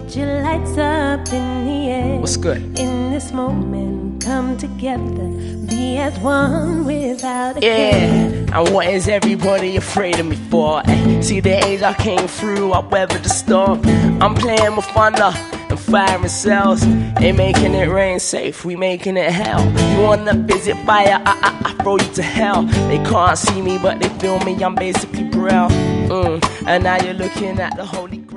put your lights up in the air. What's good? In this moment, come together, be as one without a care. And what is everybody afraid of me for? See the age I came through, I weathered the storm. I'm playing with thunder and fire and cells. They making it rain safe, we making it hell. You wanna visit fire, I throw you to hell. They can't see me but they feel me, I'm basically Braille. And now you're looking at the holy